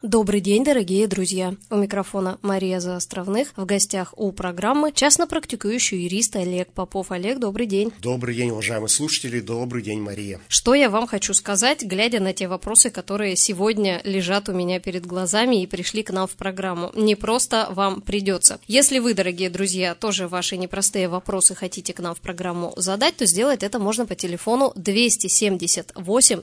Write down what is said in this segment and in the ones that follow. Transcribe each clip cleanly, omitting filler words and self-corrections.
Добрый день, дорогие друзья! У микрофона Мария Заостровных. В гостях у программы частно практикующий юрист Олег Попов. Олег, добрый день. Добрый день, уважаемые слушатели. Добрый день, Мария. Что я вам хочу сказать, глядя на те вопросы, которые сегодня лежат у меня перед глазами и пришли к нам в программу. Не просто вам придется. Если вы, дорогие друзья, тоже ваши непростые вопросы хотите к нам в программу задать, то сделать это можно по телефону 278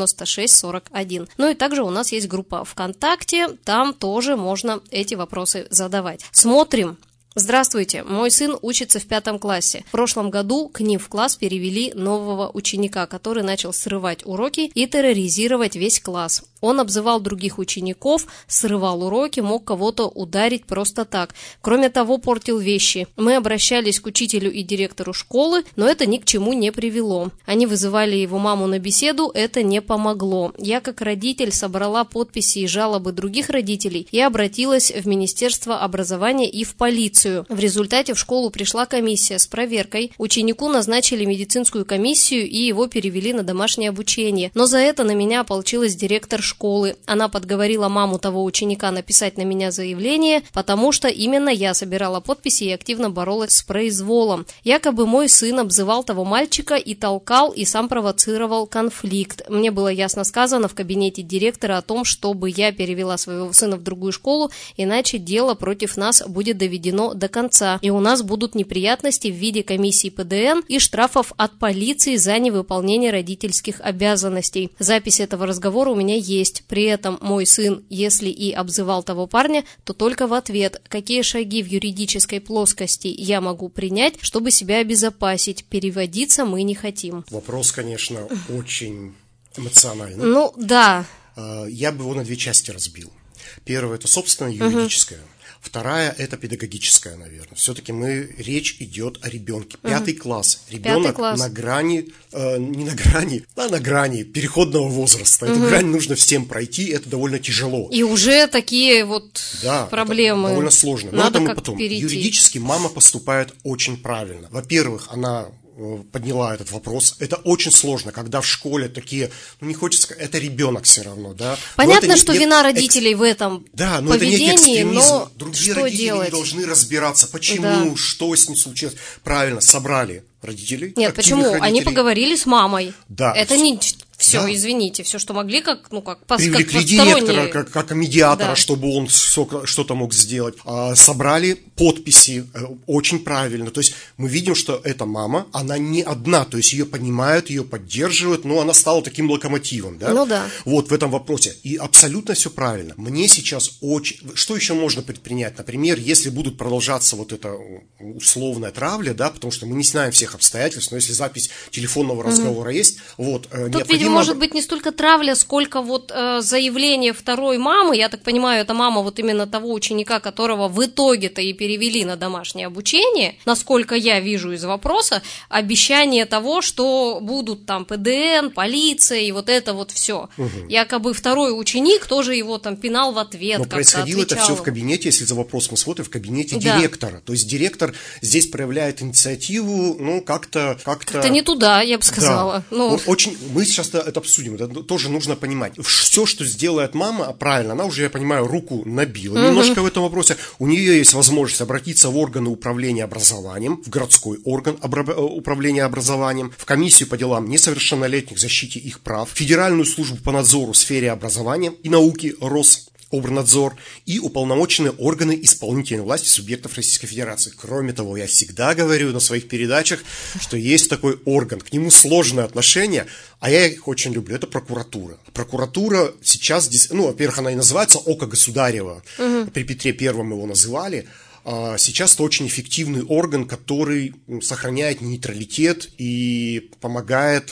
96 41. Ну и также у нас есть группа ВКонтакте. Там тоже можно эти вопросы задавать. Смотрим. Здравствуйте, мой сын учится в 5 классе. В прошлом году к ним в класс перевели нового ученика, который начал срывать уроки и терроризировать весь класс. Он обзывал других учеников, срывал уроки, мог кого-то ударить просто так. Кроме того, портил вещи. Мы обращались к учителю и директору школы, но это ни к чему не привело. Они вызывали его маму на беседу, это не помогло. Я как родитель собрала подписи и жалобы других родителей и обратилась в Министерство образования и в полицию. В результате в школу пришла комиссия с проверкой. Ученику назначили медицинскую комиссию и его перевели на домашнее обучение. Но за это на меня ополчилась директор школы. Она подговорила маму того ученика написать на меня заявление, потому что именно я собирала подписи и активно боролась с произволом. Якобы мой сын обзывал того мальчика и толкал, и сам провоцировал конфликт. Мне было ясно сказано в кабинете директора о том, чтобы я перевела своего сына в другую школу, иначе дело против нас будет доведено до конца, и у нас будут неприятности в виде комиссии ПДН и штрафов от полиции за невыполнение родительских обязанностей. Запись этого разговора у меня есть. При этом мой сын, если и обзывал того парня, то только в ответ. Какие шаги в юридической плоскости я могу принять, чтобы себя обезопасить? Переводиться мы не хотим. Вопрос, конечно, очень эмоциональный. Ну, да. Я бы его на две части разбил. Первое – это, собственно, юридическое. Вторая – это педагогическая, наверное. Все-таки речь идет о ребенке. 5 класс. Ребенок на грани, не на грани, а на грани переходного возраста. Эту грань нужно всем пройти, это довольно тяжело. И уже такие вот проблемы. Довольно сложно. Но Надо это мы как потом. перейти. Юридически мама поступает очень правильно. Во-первых, она подняла этот вопрос. Это очень сложно, когда в школе такие, не хочется сказать, это ребенок все равно, да. Понятно, что вина родителей в этом поведении, это некий экстремизм. Но другие что родители делать? Не должны разбираться, почему, что с ним случилось. Правильно, собрали родителей. Нет, почему? Родителей. Они поговорили с мамой. Да. Это не все, да. Извините, все, что могли, привлекли директора, как медиатора, да. Чтобы он что-то мог сделать. Собрали подписи, очень правильно. То есть мы видим, что эта мама, она не одна, то есть ее понимают, ее поддерживают, но она стала таким локомотивом, да? Ну да. Вот в этом вопросе. И абсолютно все правильно. Мне сейчас очень... Что еще можно предпринять? Например, если будут продолжаться вот эта условная травля, да, потому что мы не знаем всех обстоятельств, но если запись телефонного разговора есть, вот, тут, видимо, может быть не столько травля, сколько вот заявление второй мамы, я так понимаю, это мама вот именно того ученика, которого в итоге-то и перевели на домашнее обучение, насколько я вижу из вопроса, обещание того, что будут там ПДН, полиция и вот это вот все. Якобы второй ученик тоже его там пинал в ответ. Но происходило это все в кабинете, если за вопрос мы смотрим, в кабинете директора. То есть директор здесь проявляет инициативу, как-то... Как-то не туда, я бы сказала. Да. Ну... Очень... Мы сейчас это обсудим, это тоже нужно понимать. Все, что сделает мама, правильно, она уже, я понимаю, руку набила немножко в этом вопросе. У нее есть возможность обратиться в органы управления образованием, в городской орган управления образованием, в комиссию по делам несовершеннолетних, защите их прав, Федеральную службу по надзору в сфере образования и науки Рособорнадзор и уполномоченные органы исполнительной власти субъектов Российской Федерации. Кроме того, я всегда говорю на своих передачах, что есть такой орган, к нему сложное отношение, а я их очень люблю, это прокуратура. Прокуратура сейчас, во-первых, она и называется «Око государева», при Петре Первом его называли. Сейчас это очень эффективный орган, который сохраняет нейтралитет и помогает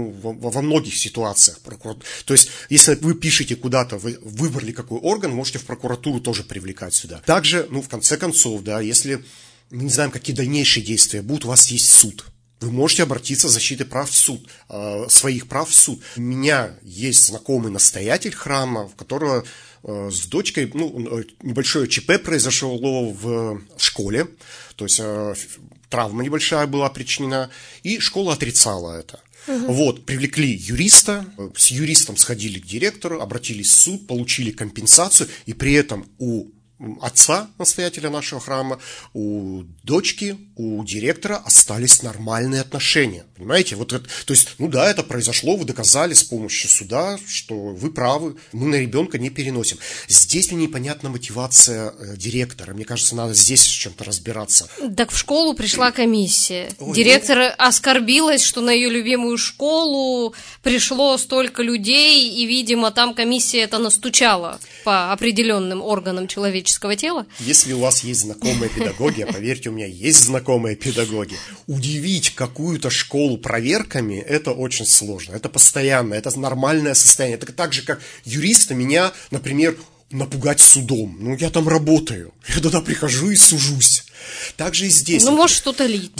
во многих ситуациях. То есть, если вы пишете куда-то, вы выбрали какой орган, можете в прокуратуру тоже привлекать сюда. Также, в конце концов, да, если мы не знаем, какие дальнейшие действия будут, у вас есть суд. Вы можете обратиться с защитой прав в суд, своих прав в суд. У меня есть знакомый настоятель храма, в которого с дочкой небольшое ЧП произошло в школе, то есть травма небольшая была причинена, и школа отрицала это. Вот, привлекли юриста, с юристом сходили к директору, обратились в суд, получили компенсацию, и при этом у отца, настоятеля нашего храма, у дочки, у директора остались нормальные отношения. Понимаете? Вот это, то есть, ну да, это произошло, вы доказали с помощью суда, что вы правы, мы на ребенка не переносим. Здесь мне непонятна мотивация директора. Мне кажется, надо здесь с чем-то разбираться. Так в школу пришла комиссия. Директор оскорбилась, что на ее любимую школу пришло столько людей, и, видимо, там комиссия это настучала по определенным органам человеческого тела. Если у вас есть знакомые педагоги, а поверьте, у меня есть знакомые педагоги, удивить какую-то школу проверками, это очень сложно. Это постоянно, это нормальное состояние. Это так же, как юриста меня, например, напугать судом. Ну, я там работаю. Я туда прихожу и сужусь. Так же и здесь. Ну, может, что-то лить.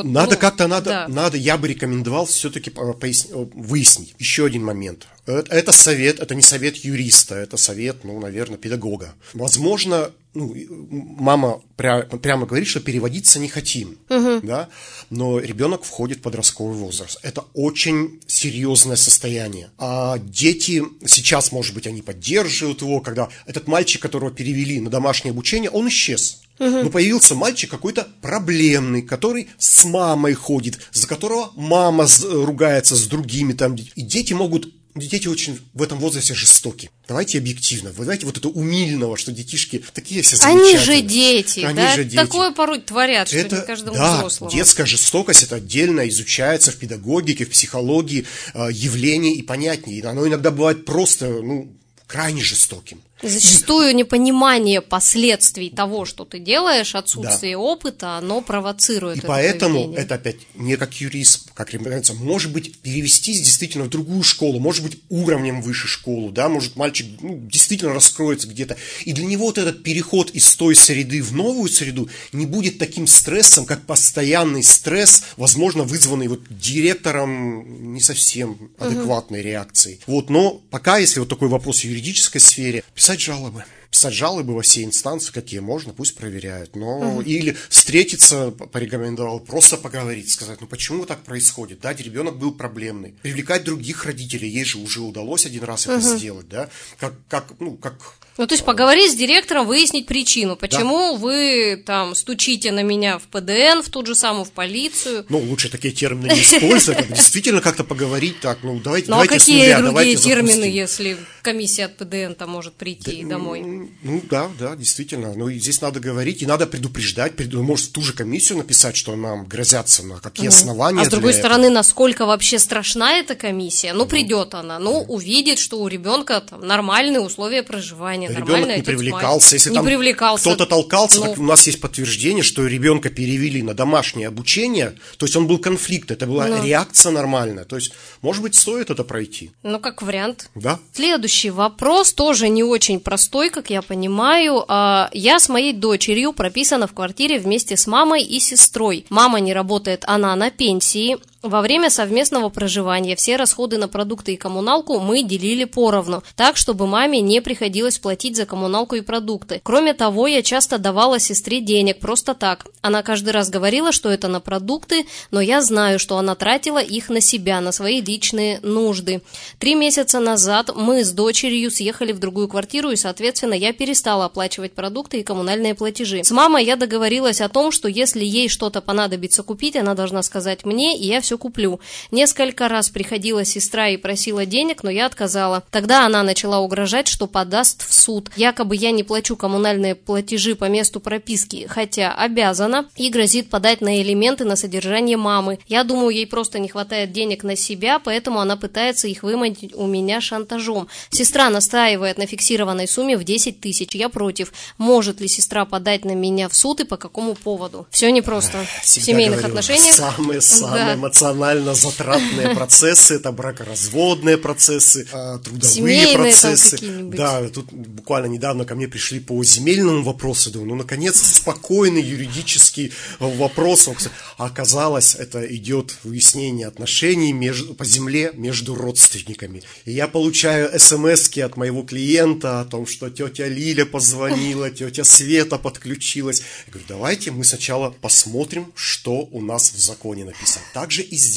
Надо, я бы рекомендовал все-таки выяснить. Еще один момент. Это совет, это не совет юриста, это совет, ну, наверное, педагога. Возможно, мама прямо говорит, что переводиться не хотим, да? Но ребенок входит в подростковый возраст. Это очень серьезное состояние. А дети сейчас, может быть, они поддерживают его, когда этот мальчик, которого перевели на домашнее обучение, он исчез. Но появился мальчик какой-то проблемный, который с мамой ходит, за которого мама ругается с другими там. И дети очень в этом возрасте жестоки. Давайте объективно. Вы знаете, вот это умильного, что детишки такие все замечательные. Они же дети, да? Такое порой творят, что это, не каждому взрослому. Детская жестокость, это отдельно изучается в педагогике, в психологии, явление и понятнее. И оно иногда бывает просто, крайне жестоким. Зачастую непонимание последствий того, что ты делаешь, отсутствие опыта, оно провоцирует это поэтому поведение. Это опять не как юрист, как рекомендация, может быть, перевестись действительно в другую школу, может быть, уровнем выше школу, да, может, мальчик действительно раскроется где-то. И для него вот этот переход из той среды в новую среду не будет таким стрессом, как постоянный стресс, возможно, вызванный вот директором не совсем адекватной реакцией. Вот, но пока, если вот такой вопрос в юридической сфере, писать жалобы во все инстанции, какие можно, пусть проверяют. Но или встретиться, порекомендовал, просто поговорить, сказать, почему так происходит, да, ребенок был проблемный. Привлекать других родителей, ей же уже удалось один раз это сделать, да, то есть поговорить с директором, выяснить причину, почему вы там стучите на меня в ПДН, в ту же самую в полицию. Лучше такие термины не использовать, действительно как-то поговорить так, давайте а с нуля, какие другие термины, запустим. если комиссия от ПДН-то может прийти домой? Да, действительно. И здесь надо говорить, и надо предупреждать, может, в ту же комиссию написать, что нам грозятся, на какие основания. А с другой стороны, насколько вообще страшна эта комиссия? придет она, увидит, что у ребенка там нормальные условия проживания, ребенок не привлекался. Если там кто-то толкался, так у нас есть подтверждение, что ребенка перевели на домашнее обучение, то есть он был конфликт, это была реакция нормальная. То есть, может быть, стоит это пройти. Как вариант. Да. Следующий вопрос тоже не очень простой, как я понимаю. Я с моей дочерью прописана в квартире вместе с мамой и сестрой. Мама не работает, она на пенсии. Во время совместного проживания все расходы на продукты и коммуналку мы делили поровну, так, чтобы маме не приходилось платить за коммуналку и продукты. Кроме того, я часто давала сестре денег просто так. Она каждый раз говорила, что это на продукты, но я знаю, что она тратила их на себя, на свои личные нужды. 3 месяца назад мы с дочерью съехали в другую квартиру, и, соответственно, я перестала оплачивать продукты и коммунальные платежи. С мамой я договорилась о том, что если ей что-то понадобится купить, она должна сказать мне, и я все куплю. Несколько раз приходила сестра и просила денег, но я отказала. Тогда она начала угрожать, что подаст в суд. Якобы я не плачу коммунальные платежи по месту прописки, хотя обязана, и грозит подать на элементы на содержание мамы. Я думаю, ей просто не хватает денег на себя, поэтому она пытается их выманить у меня шантажом. Сестра настаивает на фиксированной сумме в 10 тысяч. Я против. Может ли сестра подать на меня в суд и по какому поводу? Все непросто. В семейных отношениях. Самые эмоционально затратные процессы, это бракоразводные процессы, трудовые семейные процессы. Там да, тут буквально недавно ко мне пришли по земельному вопросу, думаю, наконец, спокойный юридический вопрос. А оказалось, это идет выяснение отношений по земле между родственниками. И я получаю смс-ки от моего клиента о том, что тетя Лиля позвонила, тетя Света подключилась. Я говорю, давайте мы сначала посмотрим, что у нас в законе написано. Так же и здесь.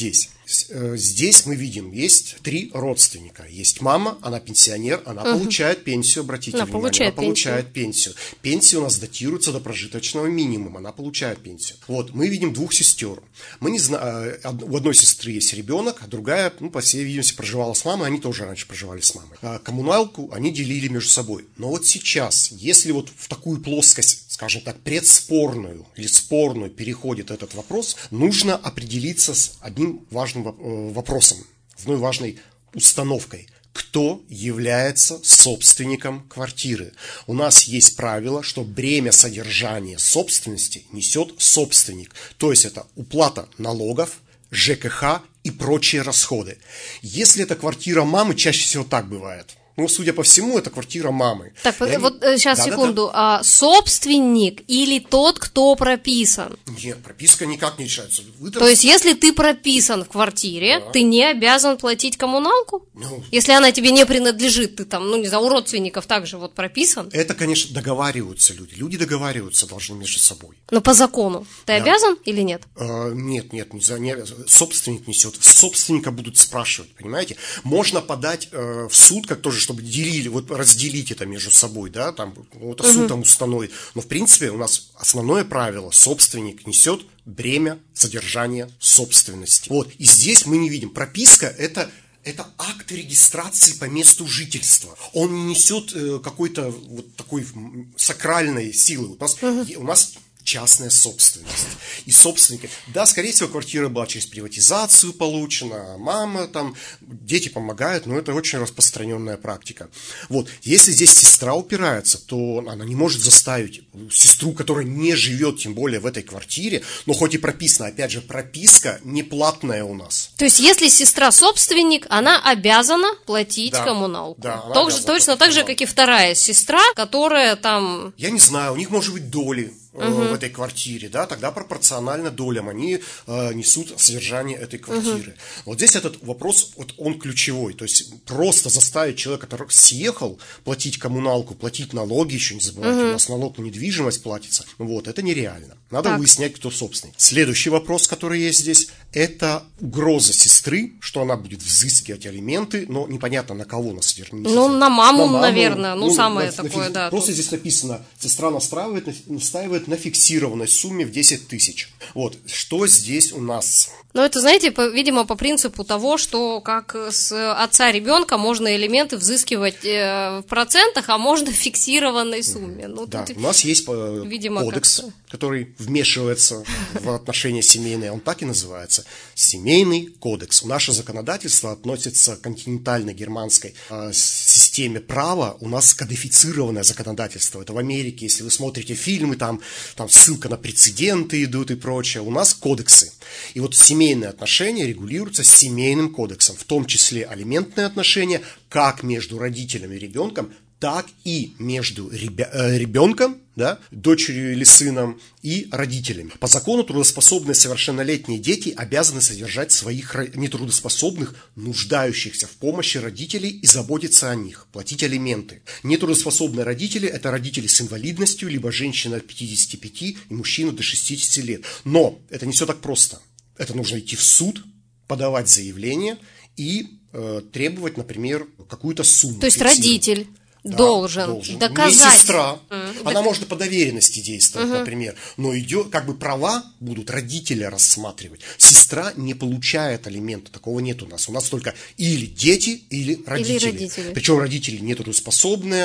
Здесь мы видим, есть 3 родственника. Есть мама, она пенсионер, она получает пенсию, обратите внимание, она получает пенсию. Пенсия у нас датируется до прожиточного минимума, она получает пенсию. Вот, мы видим 2 сестер. Мы не знаем, у одной сестры есть ребенок, а другая, по всей видимости, проживала с мамой, они тоже раньше проживали с мамой. Коммуналку они делили между собой. Но вот сейчас, если вот в такую плоскость, скажем так, предспорную или спорную переходит этот вопрос, нужно определиться с одним важным вопросом, одной важной установкой. Кто является собственником квартиры? У нас есть правило, что бремя содержания собственности несет собственник. То есть это уплата налогов, ЖКХ и прочие расходы. Если это квартира мамы, чаще всего так бывает. Судя по всему, это квартира мамы. Так, вот сейчас, секунду. А собственник или тот, кто прописан? Нет, прописка никак не решается. То есть, если ты прописан в квартире, ты не обязан платить коммуналку? Если она тебе не принадлежит, ты там, не знаю, у родственников также вот прописан? Это, конечно, договариваются люди. Люди договариваются должны между собой. Но по закону ты обязан или нет? Нет, собственник несет. Собственника будут спрашивать, понимаете? Можно подать в суд, как тоже, чтобы разделить это между собой, да, там, суд там установит. Но, в принципе, у нас основное правило: собственник несет бремя содержания собственности. Вот, и здесь мы не видим. Прописка – это акт регистрации по месту жительства. Он не несет какой-то вот такой сакральной силы. У нас частная собственность. И собственники, да, скорее всего, квартира была через приватизацию получена, мама там, дети помогают, но это очень распространенная практика. Вот, если здесь сестра упирается, то она не может заставить сестру, которая не живет, тем более в этой квартире, но хоть и прописана, опять же, прописка неплатная у нас. То есть, если сестра собственник, она обязана платить коммуналку. Да, точно так же, как и вторая сестра, которая там... Я не знаю, у них может быть доли в этой квартире, да, тогда пропорционально долям они несут содержание этой квартиры. Вот здесь этот вопрос, вот он ключевой, то есть просто заставить человека, который съехал, платить коммуналку, платить налоги, еще не забывайте, у нас налог на недвижимость платится, вот, это нереально. Надо выяснять, кто собственник. Следующий вопрос, который есть здесь, это угроза сестры, что она будет взыскивать алименты, но непонятно на кого, на содержание. На маму, наверное, самое такое, да. Просто здесь написано, сестра настаивает на фиксированной сумме в 10 тысяч. Вот, что здесь у нас? Это, знаете, видимо, по принципу того, что как с отца ребенка можно элементы взыскивать в процентах, а можно в фиксированной сумме. Да, у нас есть кодекс, который вмешивается в отношения семейные, он так и называется. Семейный кодекс. Наше законодательство относится к континентально-германской системе права. У нас кодифицированное законодательство. Это в Америке, если вы смотрите фильмы, там ссылка на прецеденты идут и прочее. У нас кодексы. И вот семейные отношения регулируются семейным кодексом, в том числе алиментные отношения как между родителями и ребенком, так и между ребенком, да, дочерью или сыном, и родителями. По закону трудоспособные совершеннолетние дети обязаны содержать своих нетрудоспособных, нуждающихся в помощи родителей и заботиться о них, платить алименты. Нетрудоспособные родители – это родители с инвалидностью, либо женщина от 55 и мужчина до 60 лет. Но это не все так просто. Это нужно идти в суд, подавать заявление и требовать, например, какую-то сумму. То есть родитель должен доказать. Не сестра. Она может по доверенности действовать, например. Но права будут родители рассматривать. Сестра не получает алименты. Такого нет у нас. У нас только или дети, или родители. Причем родители нетрудоспособные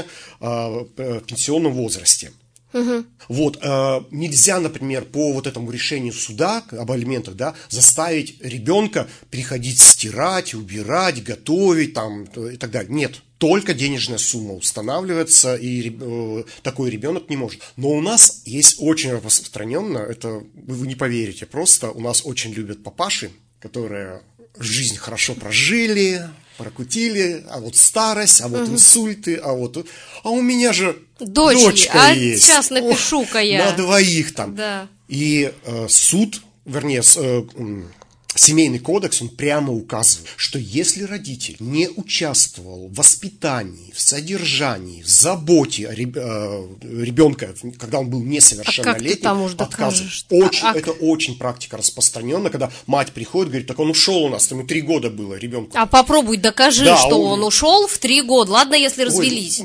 в пенсионном возрасте. Вот, нельзя, например, по вот этому решению суда об алиментах, да, заставить ребенка приходить стирать, убирать, готовить там, и так далее. Нет, только денежная сумма устанавливается, и такой ребенок не может. Но у нас есть очень распространенно, это вы не поверите, просто у нас очень любят папаши, которые жизнь хорошо прожили, прокутили, а вот старость, а вот инсульты, а у меня же дочка есть. Сейчас напишу-ка я. На двоих там. Да. И суд, вернее, Семейный кодекс, он прямо указывает, что если родитель не участвовал в воспитании, в содержании, в заботе о ребенка, когда он был несовершеннолетним, отказывает. Это очень практика распространенная, когда мать приходит, говорит, так он ушел у нас, ему 3 года было ребенку. А попробуй докажи, что он ушел в 3 года. Ладно, если развелись.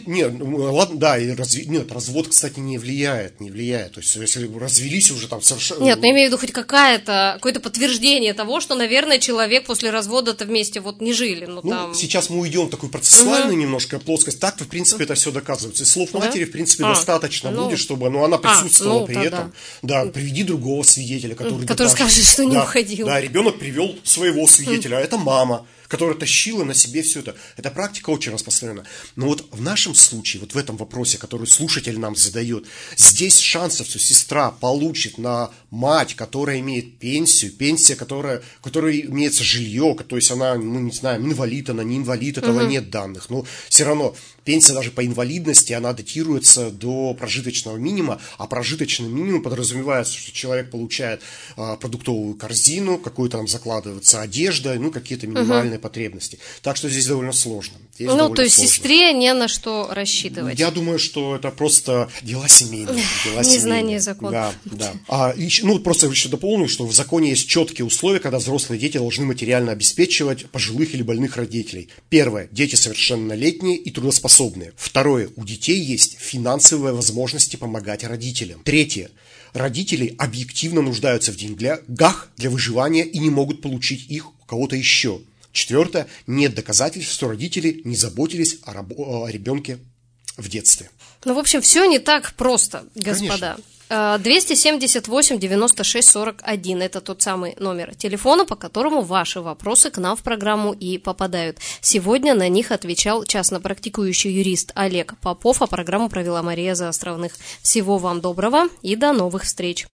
Нет, развод, кстати, не влияет. То есть, если развелись уже там совершенно... Нет, я имею в виду хоть какое-то подтверждение того, что, наверное, человек после развода-то вместе не жили. Сейчас мы уйдем в такую процессуальную немножко плоскость. Так-то, в принципе, это все доказывается. И слов матери, в принципе, достаточно будет, чтобы она присутствовала при этом. Да, приведи другого свидетеля, который скажет, что не уходил. Да, ребенок привел своего свидетеля, а это мама, которая тащила на себе все это. Эта практика очень распространена. Но вот в нашем случае, вот в этом вопросе, который слушатель нам задает, здесь шансов, что сестра получит на мать, которая имеет пенсию, пенсия, которая имеется жилье, то есть она, не знаю, инвалид, она не инвалид, этого нет данных. Но все равно пенсия даже по инвалидности, она датируется до прожиточного минимума, а прожиточный минимум подразумевается, что человек получает продуктовую корзину, какую-то там закладывается одежда, какие-то минимальные потребности. Так что здесь довольно сложно. То есть сестре не на что рассчитывать. Я думаю, что это просто дела семейные. Незнание закона. Да. Просто еще дополню, что в законе есть четкие условия, когда взрослые дети должны материально обеспечивать пожилых или больных родителей. Первое. Дети совершеннолетние и трудоспособные. Второе. У детей есть финансовые возможности помогать родителям. Третье. Родители объективно нуждаются в деньгах для выживания и не могут получить их у кого-то еще. Четвертое. Нет доказательств, что родители не заботились о ребенке в детстве. В общем, все не так просто, господа. Конечно. 278 96 41 – это тот самый номер телефона, по которому ваши вопросы к нам в программу и попадают. Сегодня на них отвечал частно практикующий юрист Олег Попов, а программу провела Мария Заостровных. Всего вам доброго и до новых встреч!